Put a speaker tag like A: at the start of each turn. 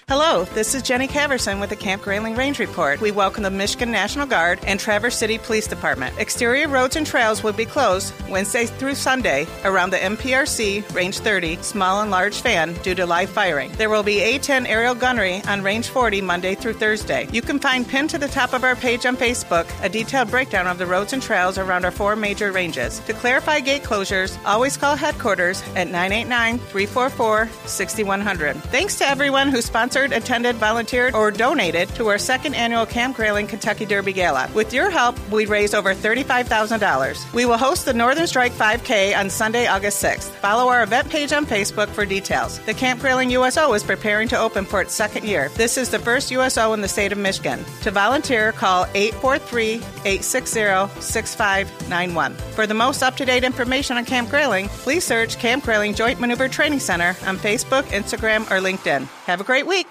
A: Hello, this is Jenny Caverson with the Camp Grayling Range Report. We welcome the Michigan National Guard and Traverse City Police Department. Exterior roads and trails will be closed Wednesday through Sunday around the MPRC Range 30 Small and Large Fan due to live firing. There will be A-10 aerial gunnery on Range 40 Monday through Thursday. You can find pinned to the top of our page on Facebook a detailed breakdown of the roads and trails around our 4 major ranges. To clarify gate closures, always call headquarters at 989-344-6100. Thanks to everyone who sponsored, attended, volunteered, or donated to our 2nd annual Camp Grayling Kentucky Derby Gala. With your help, we raised over $35,000. We will host the Northern Strike 5K on Sunday, August 6th. Follow our event page on Facebook for details. The Camp Grayling USO is preparing to open for its 2nd year. This is the first USO in the state of Michigan. To volunteer, call 843-860-6591. For the most up-to-date information on Camp Grayling, please search Camp Grayling Joint Maneuver Training Center on Facebook, Instagram, or LinkedIn. Have a great week.